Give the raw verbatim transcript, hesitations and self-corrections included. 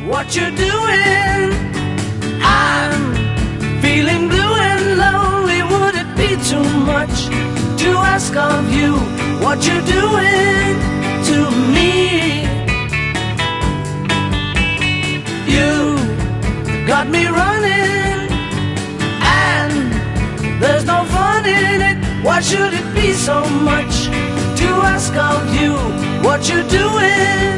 what you're doing. I'm feeling blue and lonely. Would it be too much to ask of you what you're doing to me? You got me running, and there's no fun in it. Why should it be so much to ask of you what you're doing